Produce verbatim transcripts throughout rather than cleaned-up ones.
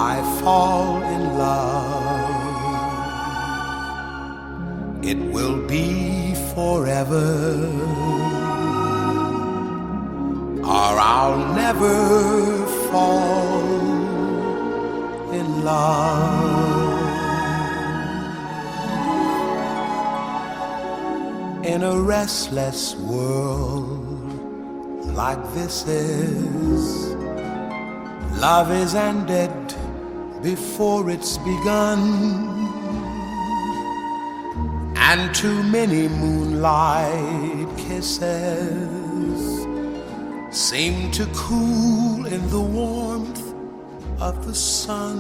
I fall in love, it will be forever, or I'll never fall in love. In a restless world like this is, love is ended before it's begun, and too many moonlight kisses seem to cool in the warmth of the sun.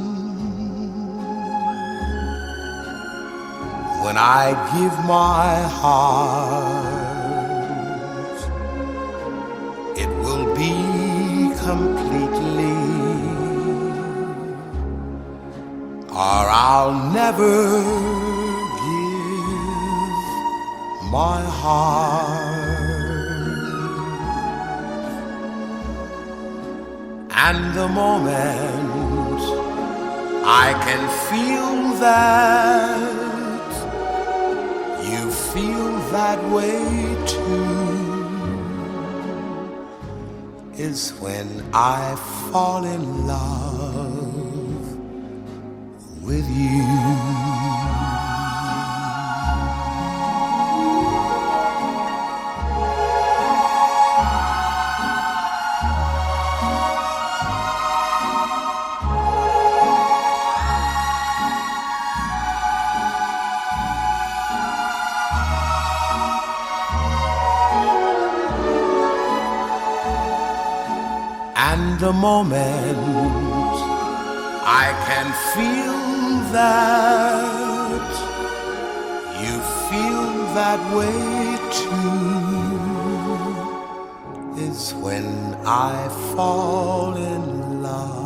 When I give my heart, it will be completely, or I'll never give my heart. And the moment I can feel that you feel that way too is when I fall in love with you. And the moment I can feel that you feel that way too is when I fall in love.